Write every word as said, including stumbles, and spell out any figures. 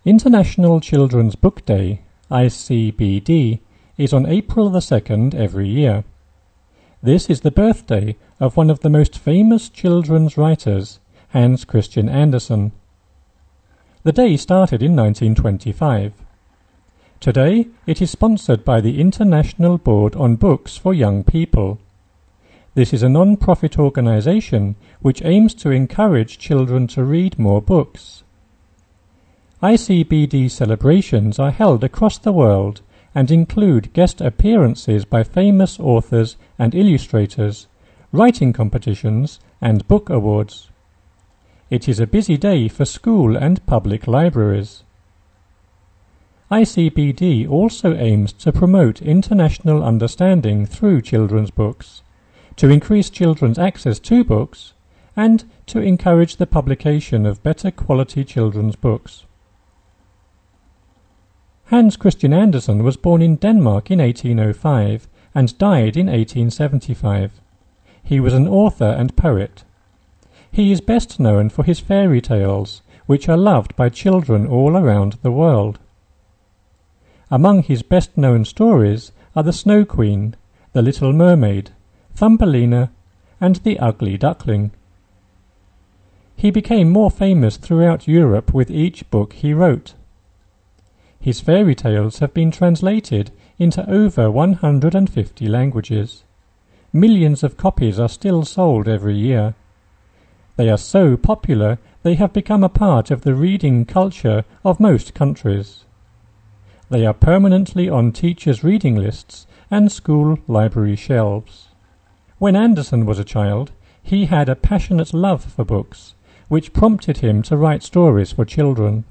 International Children's Book Day, I C B D, is on April the second every year. This is the birthday of one of the most famous children's writers, Hans Christian Andersen. The day started in nineteen twenty-five. Today it is sponsored by the International Board on Books for Young People. This is a non-profit organization which aims to encourage children to read more books. I C B D celebrations are held across the world and include guest appearances by famous authors and illustrators, writing competitions, and book awards. It is a busy day for school and public libraries. I C B D also aims to promote international understanding through children's books, to increase children's access to books, and to encourage the publication of better quality children's books. Hans Christian Andersen was born in Denmark in eighteen oh five and died in eighteen seventy-five. He was an author and poet. He is best known for his fairy tales, which are loved by children all around the world. Among his best-known stories are The Snow Queen, The Little Mermaid, Thumbelina, and The Ugly Duckling. He became more famous throughout Europe with each book he wrote. His fairy tales have been translated into over one hundred fifty languages. Millions of copies are still sold every year. They are so popular they have become a part of the reading culture of most countries. They are permanently on teachers' reading lists and school library shelves. When Andersen was a child, he had a passionate love for books, which prompted him to write stories for children.